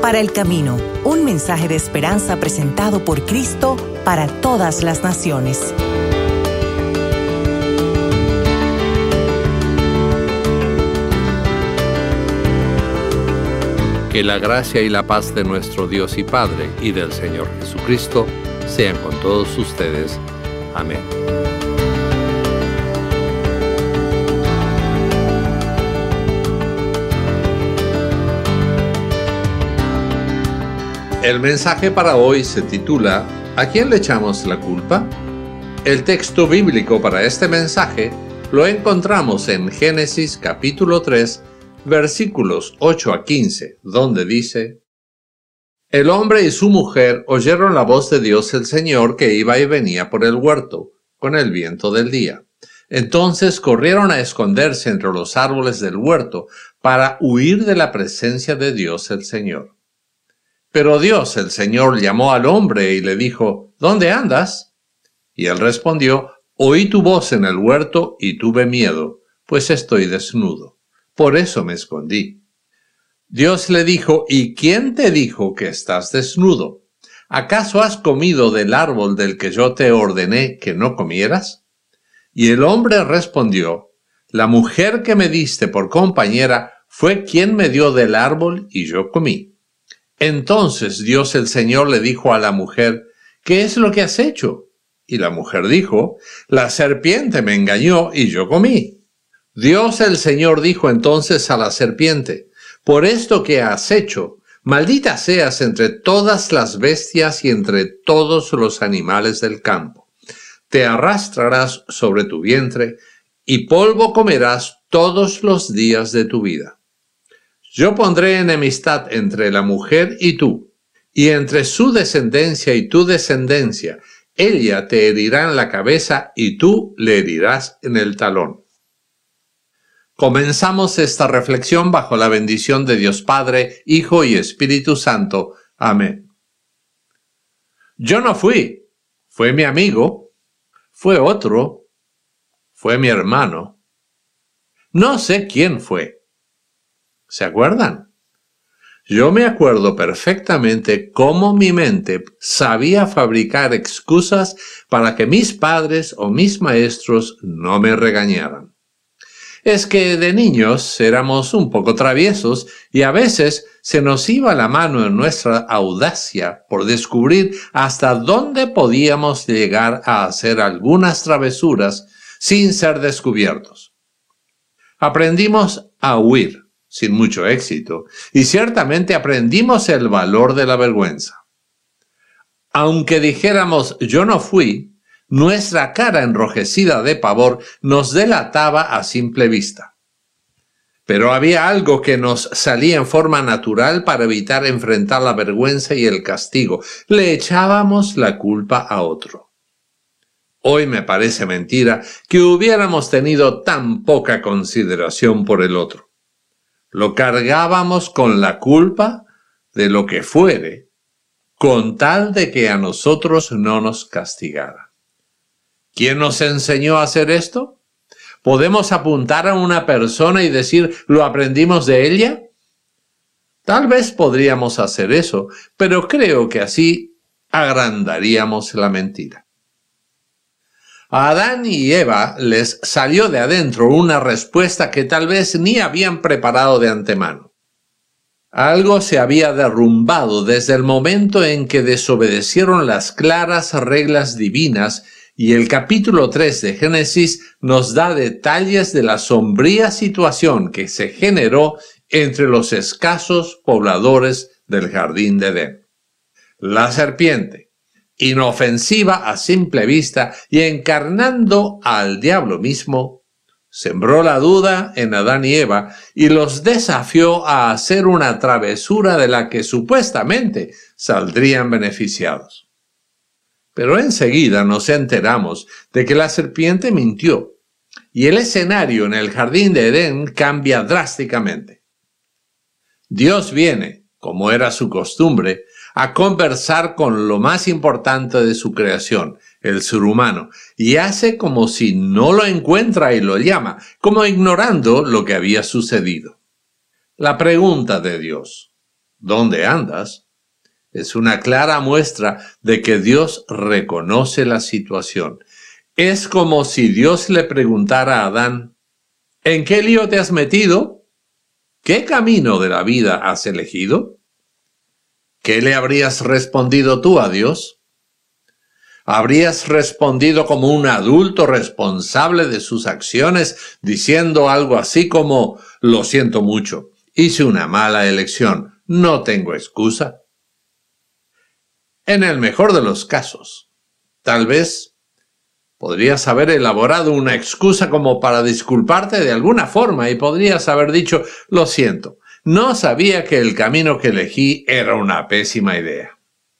para el camino, un mensaje de esperanza presentado por Cristo para todas las naciones. Que la gracia y la paz de nuestro Dios y Padre y del Señor Jesucristo sean con todos ustedes. Amén. El mensaje para hoy se titula ¿A quién le echamos la culpa? El texto bíblico para este mensaje lo encontramos en Génesis capítulo 3, versículos 8 a 15, donde dice: El hombre y su mujer oyeron la voz de Dios el Señor que iba y venía por el huerto, con el viento del día. Entonces corrieron a esconderse entre los árboles del huerto para huir de la presencia de Dios el Señor. Pero Dios el Señor llamó al hombre y le dijo: ¿Dónde andas? Y él respondió: Oí tu voz en el huerto y tuve miedo, pues estoy desnudo. Por eso me escondí. Dios le dijo: ¿Y quién te dijo que estás desnudo? ¿Acaso has comido del árbol del que yo te ordené que no comieras? Y el hombre respondió: La mujer que me diste por compañera fue quien me dio del árbol y yo comí. Entonces Dios el Señor le dijo a la mujer: ¿Qué es lo que has hecho? Y la mujer dijo: La serpiente me engañó y yo comí. Dios el Señor dijo entonces a la serpiente: Por esto que has hecho, maldita seas entre todas las bestias y entre todos los animales del campo. Te arrastrarás sobre tu vientre, y polvo comerás todos los días de tu vida. Yo pondré enemistad entre la mujer y tú, y entre su descendencia y tu descendencia. Ella te herirá en la cabeza y tú le herirás en el talón. Comenzamos esta reflexión bajo la bendición de Dios Padre, Hijo y Espíritu Santo. Amén. Yo no fui, fue mi amigo, fue otro, fue mi hermano. No sé quién fue. ¿Se acuerdan? Yo me acuerdo perfectamente cómo mi mente sabía fabricar excusas para que mis padres o mis maestros no me regañaran. Es que de niños éramos un poco traviesos y a veces se nos iba la mano en nuestra audacia por descubrir hasta dónde podíamos llegar a hacer algunas travesuras sin ser descubiertos. Aprendimos a huir, sin mucho éxito, y ciertamente aprendimos el valor de la vergüenza. Aunque dijéramos yo no fui, nuestra cara enrojecida de pavor nos delataba a simple vista. Pero había algo que nos salía en forma natural para evitar enfrentar la vergüenza y el castigo. Le echábamos la culpa a otro. Hoy me parece mentira que hubiéramos tenido tan poca consideración por el otro. Lo cargábamos con la culpa de lo que fuere, con tal de que a nosotros no nos castigara. ¿Quién nos enseñó a hacer esto? ¿Podemos apuntar a una persona y decir, ¿lo aprendimos de ella? Tal vez podríamos hacer eso, pero creo que así agrandaríamos la mentira. A Adán y Eva les salió de adentro una respuesta que tal vez ni habían preparado de antemano. Algo se había derrumbado desde el momento en que desobedecieron las claras reglas divinas, y el capítulo 3 de Génesis nos da detalles de la sombría situación que se generó entre los escasos pobladores del jardín de Edén. La serpiente, inofensiva a simple vista y encarnando al diablo mismo, sembró la duda en Adán y Eva y los desafió a hacer una travesura de la que supuestamente saldrían beneficiados. Pero enseguida nos enteramos de que la serpiente mintió y el escenario en el jardín de Edén cambia drásticamente. Dios viene, como era su costumbre, a conversar con lo más importante de su creación, el ser humano, y hace como si no lo encuentra y lo llama, como ignorando lo que había sucedido. La pregunta de Dios: dónde andas, es una clara muestra de que Dios reconoce la situación. Es como si Dios le preguntara a Adán, ¿en qué lío te has metido? ¿Qué camino de la vida has elegido? ¿Qué le habrías respondido tú a Dios? ¿Habrías respondido como un adulto responsable de sus acciones, diciendo algo así como, lo siento mucho, hice una mala elección, no tengo excusa? En el mejor de los casos, tal vez podrías haber elaborado una excusa como para disculparte de alguna forma y podrías haber dicho, lo siento, no sabía que el camino que elegí era una pésima idea.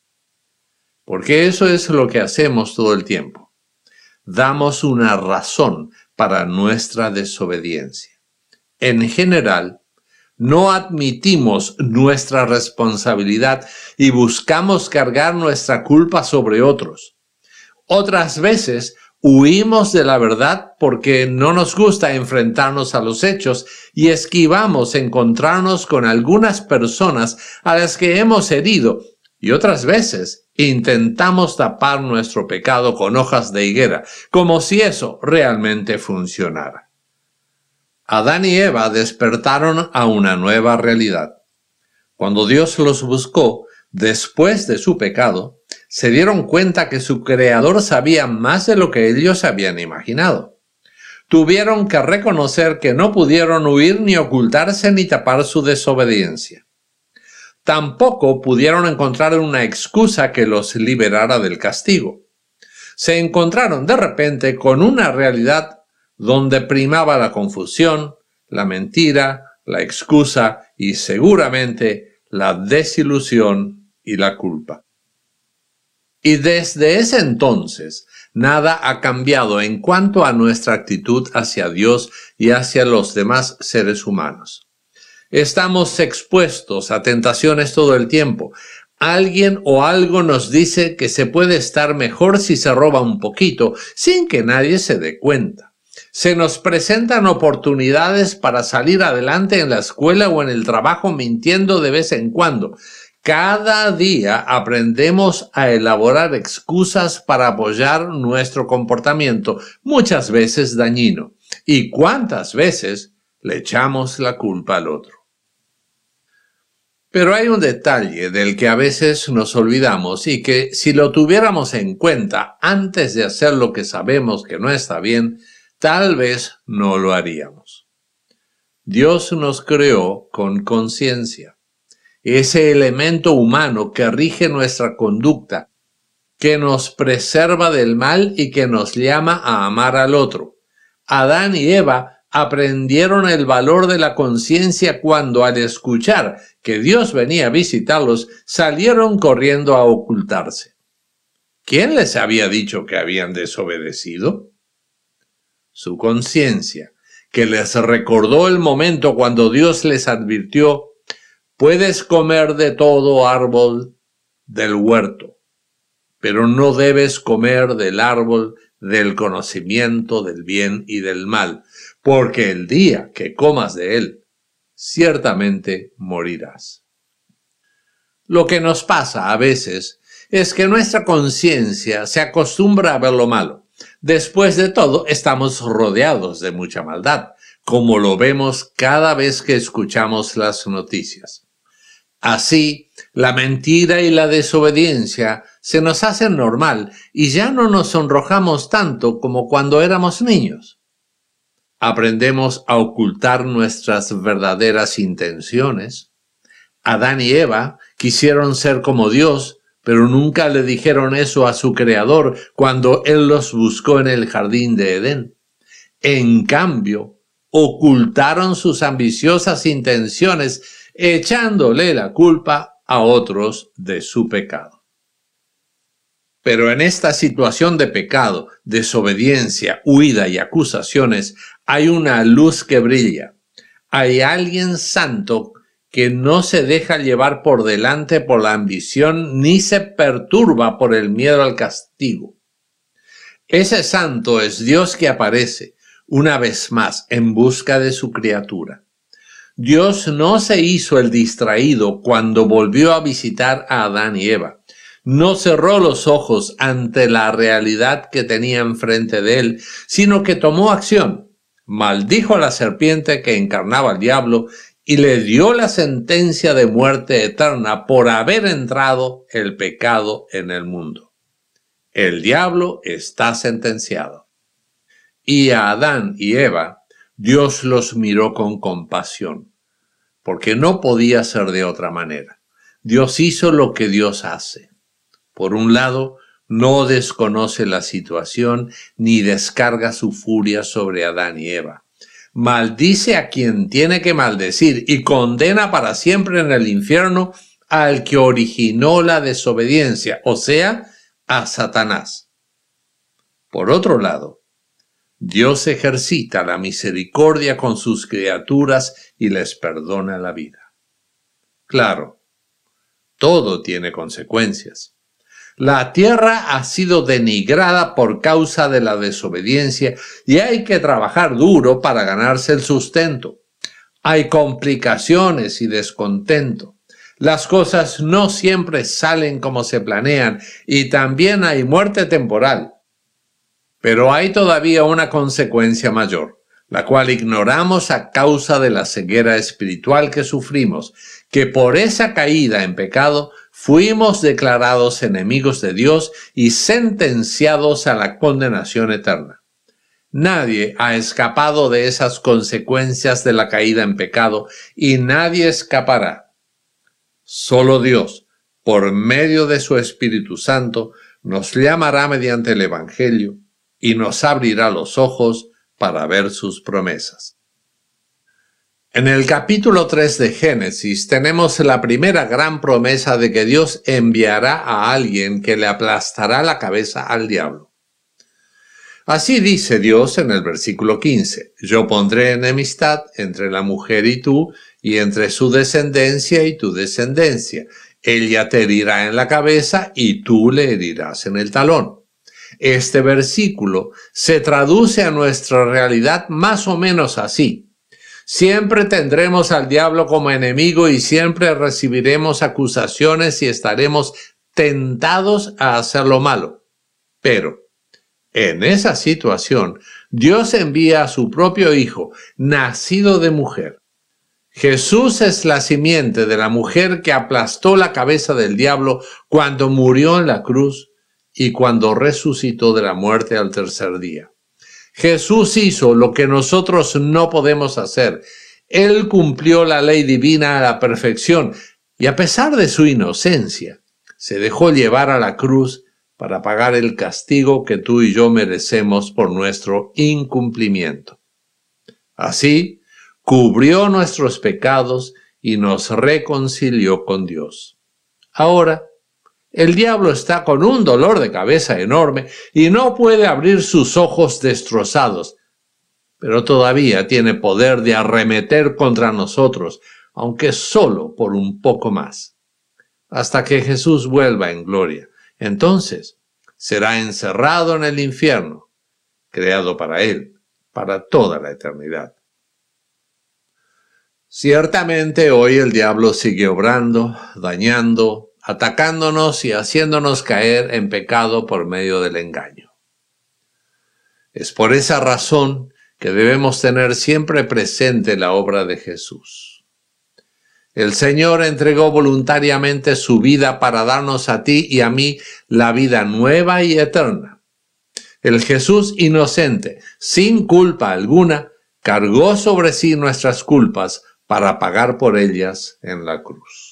Porque eso es lo que hacemos todo el tiempo. Damos una razón para nuestra desobediencia. En general, no admitimos nuestra responsabilidad y buscamos cargar nuestra culpa sobre otros. Otras veces, huimos de la verdad porque no nos gusta enfrentarnos a los hechos y esquivamos encontrarnos con algunas personas a las que hemos herido, y otras veces intentamos tapar nuestro pecado con hojas de higuera, como si eso realmente funcionara. Adán y Eva despertaron a una nueva realidad. Cuando Dios los buscó, después de su pecado, se dieron cuenta que su Creador sabía más de lo que ellos habían imaginado. Tuvieron que reconocer que no pudieron huir ni ocultarse ni tapar su desobediencia. Tampoco pudieron encontrar una excusa que los liberara del castigo. Se encontraron de repente con una realidad donde primaba la confusión, la mentira, la excusa y seguramente la desilusión y la culpa. Y desde ese entonces, nada ha cambiado en cuanto a nuestra actitud hacia Dios y hacia los demás seres humanos. Estamos expuestos a tentaciones todo el tiempo. Alguien o algo nos dice que se puede estar mejor si se roba un poquito, sin que nadie se dé cuenta. Se nos presentan oportunidades para salir adelante en la escuela o en el trabajo mintiendo de vez en cuando. Cada día aprendemos a elaborar excusas para apoyar nuestro comportamiento, muchas veces dañino. ¿Y cuántas veces le echamos la culpa al otro? Pero hay un detalle del que a veces nos olvidamos y que si lo tuviéramos en cuenta antes de hacer lo que sabemos que no está bien, tal vez no lo haríamos. Dios nos creó con conciencia, ese elemento humano que rige nuestra conducta, que nos preserva del mal y que nos llama a amar al otro. Adán y Eva aprendieron el valor de la conciencia cuando, al escuchar que Dios venía a visitarlos, salieron corriendo a ocultarse. ¿Quién les había dicho que habían desobedecido? Su conciencia, que les recordó el momento cuando Dios les advirtió: puedes comer de todo árbol del huerto, pero no debes comer del árbol del conocimiento del bien y del mal, porque el día que comas de él, ciertamente morirás. Lo que nos pasa a veces es que nuestra conciencia se acostumbra a ver lo malo. Después de todo, estamos rodeados de mucha maldad, como lo vemos cada vez que escuchamos las noticias. Así, la mentira y la desobediencia se nos hacen normal y ya no nos sonrojamos tanto como cuando éramos niños. Aprendemos a ocultar nuestras verdaderas intenciones. Adán y Eva quisieron ser como Dios, pero nunca le dijeron eso a su Creador cuando Él los buscó en el jardín de Edén. En cambio, ocultaron sus ambiciosas intenciones, echándole la culpa a otros de su pecado. Pero en esta situación de pecado, desobediencia, huida y acusaciones, hay una luz que brilla. Hay alguien santo que no se deja llevar por delante por la ambición ni se perturba por el miedo al castigo. Ese santo es Dios que aparece una vez más en busca de su criatura. Dios no se hizo el distraído cuando volvió a visitar a Adán y Eva. No cerró los ojos ante la realidad que tenía enfrente de él, sino que tomó acción. Maldijo a la serpiente que encarnaba al diablo y le dio la sentencia de muerte eterna por haber entrado el pecado en el mundo. El diablo está sentenciado. Y a Adán y Eva, Dios los miró con compasión, porque no podía ser de otra manera. Dios hizo lo que Dios hace. Por un lado, no desconoce la situación ni descarga su furia sobre Adán y Eva. Maldice a quien tiene que maldecir y condena para siempre en el infierno al que originó la desobediencia, o sea, a Satanás. Por otro lado, Dios ejercita la misericordia con sus criaturas y les perdona la vida. Claro, todo tiene consecuencias. La tierra ha sido denigrada por causa de la desobediencia y hay que trabajar duro para ganarse el sustento. Hay complicaciones y descontento. Las cosas no siempre salen como se planean y también hay muerte temporal. Pero hay todavía una consecuencia mayor, la cual ignoramos a causa de la ceguera espiritual que sufrimos, que por esa caída en pecado fuimos declarados enemigos de Dios y sentenciados a la condenación eterna. Nadie ha escapado de esas consecuencias de la caída en pecado y nadie escapará. Solo Dios, por medio de su Espíritu Santo, nos llamará mediante el Evangelio y nos abrirá los ojos para ver sus promesas. En el capítulo 3 de Génesis tenemos la primera gran promesa de que Dios enviará a alguien que le aplastará la cabeza al diablo. Así dice Dios en el versículo 15: yo pondré enemistad entre la mujer y tú, y entre su descendencia y tu descendencia. Ella te herirá en la cabeza y tú le herirás en el talón. Este versículo se traduce a nuestra realidad más o menos así. Siempre tendremos al diablo como enemigo y siempre recibiremos acusaciones y estaremos tentados a hacer lo malo. Pero en esa situación, Dios envía a su propio Hijo, nacido de mujer. Jesús es la simiente de la mujer que aplastó la cabeza del diablo cuando murió en la cruz y cuando resucitó de la muerte al tercer día. Jesús hizo lo que nosotros no podemos hacer. Él cumplió la ley divina a la perfección y a pesar de su inocencia, se dejó llevar a la cruz para pagar el castigo que tú y yo merecemos por nuestro incumplimiento. Así, cubrió nuestros pecados y nos reconcilió con Dios. Ahora, el diablo está con un dolor de cabeza enorme y no puede abrir sus ojos destrozados, pero todavía tiene poder de arremeter contra nosotros, aunque solo por un poco más, hasta que Jesús vuelva en gloria. Entonces será encerrado en el infierno, creado para él, para toda la eternidad. Ciertamente hoy el diablo sigue obrando, dañando, atacándonos y haciéndonos caer en pecado por medio del engaño. Es por esa razón que debemos tener siempre presente la obra de Jesús. El Señor entregó voluntariamente su vida para darnos a ti y a mí la vida nueva y eterna. El Jesús inocente, sin culpa alguna, cargó sobre sí nuestras culpas para pagar por ellas en la cruz.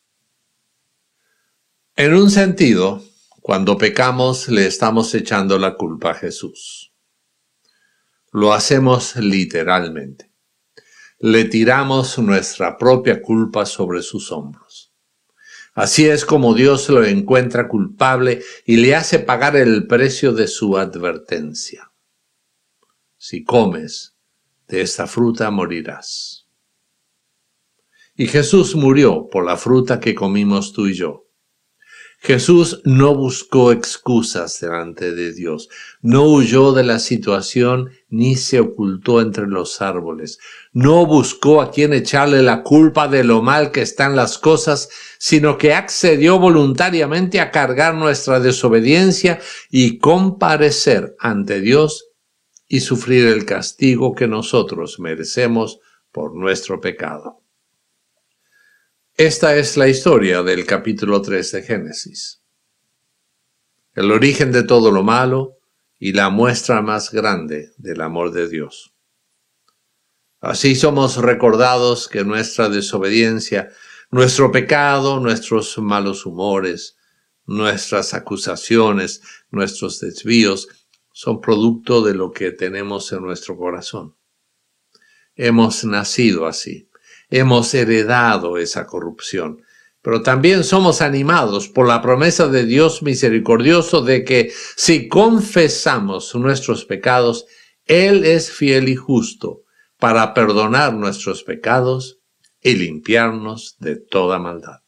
En un sentido, cuando pecamos le estamos echando la culpa a Jesús. Lo hacemos literalmente. Le tiramos nuestra propia culpa sobre sus hombros. Así es como Dios lo encuentra culpable y le hace pagar el precio de su advertencia. Si comes de esta fruta morirás. Y Jesús murió por la fruta que comimos tú y yo. Jesús no buscó excusas delante de Dios, no huyó de la situación ni se ocultó entre los árboles, no buscó a quien echarle la culpa de lo mal que están las cosas, sino que accedió voluntariamente a cargar nuestra desobediencia y comparecer ante Dios y sufrir el castigo que nosotros merecemos por nuestro pecado. Esta es la historia del capítulo 3 de Génesis. El origen de todo lo malo y la muestra más grande del amor de Dios. Así somos recordados que nuestra desobediencia, nuestro pecado, nuestros malos humores, nuestras acusaciones, nuestros desvíos, son producto de lo que tenemos en nuestro corazón. Hemos nacido así. Hemos heredado esa corrupción, pero también somos animados por la promesa de Dios misericordioso de que si confesamos nuestros pecados, Él es fiel y justo para perdonar nuestros pecados y limpiarnos de toda maldad.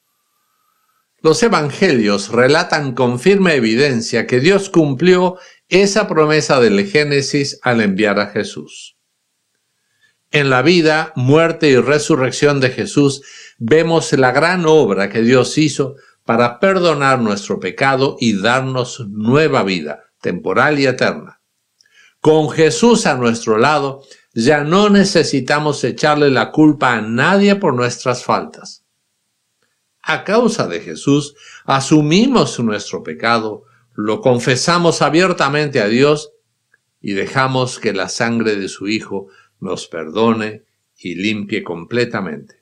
Los evangelios relatan con firme evidencia que Dios cumplió esa promesa del Génesis al enviar a Jesús. En la vida, muerte y resurrección de Jesús vemos la gran obra que Dios hizo para perdonar nuestro pecado y darnos nueva vida, temporal y eterna. Con Jesús a nuestro lado, ya no necesitamos echarle la culpa a nadie por nuestras faltas. A causa de Jesús, asumimos nuestro pecado, lo confesamos abiertamente a Dios y dejamos que la sangre de su Hijo nos perdone y limpie completamente.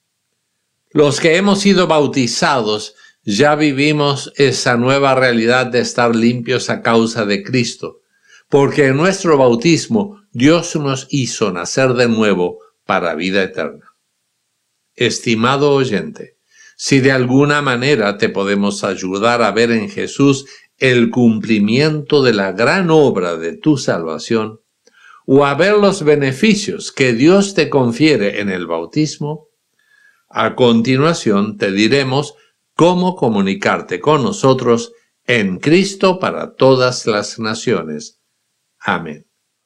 Los que hemos sido bautizados ya vivimos esa nueva realidad de estar limpios a causa de Cristo, porque en nuestro bautismo Dios nos hizo nacer de nuevo para vida eterna. Estimado oyente, si de alguna manera te podemos ayudar a ver en Jesús el cumplimiento de la gran obra de tu salvación, o a ver los beneficios que Dios te confiere en el bautismo, a continuación te diremos cómo comunicarte con nosotros en Cristo para todas las naciones. Amén.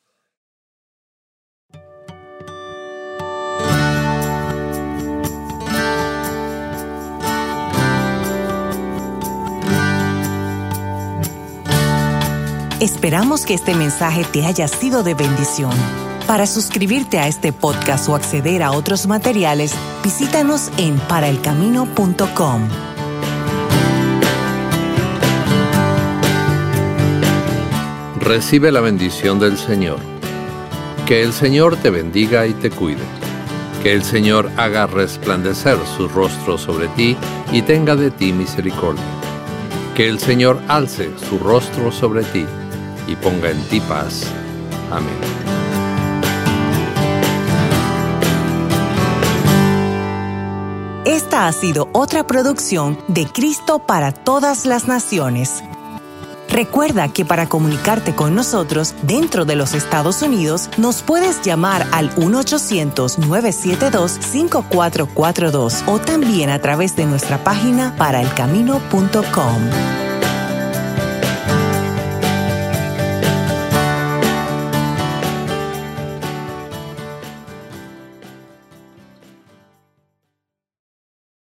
Esperamos que este mensaje te haya sido de bendición. Para suscribirte a este podcast o acceder a otros materiales, visítanos en paraelcamino.com. Recibe la bendición del Señor. Que el Señor te bendiga y te cuide. Que el Señor haga resplandecer su rostro sobre ti y tenga de ti misericordia. Que el Señor alce su rostro sobre ti y ponga en ti paz. Amén. Esta ha sido otra producción de Cristo para todas las naciones. Recuerda que para comunicarte con nosotros dentro de los Estados Unidos, nos puedes llamar al 1-800-972-5442 o también a través de nuestra página paraelcamino.com.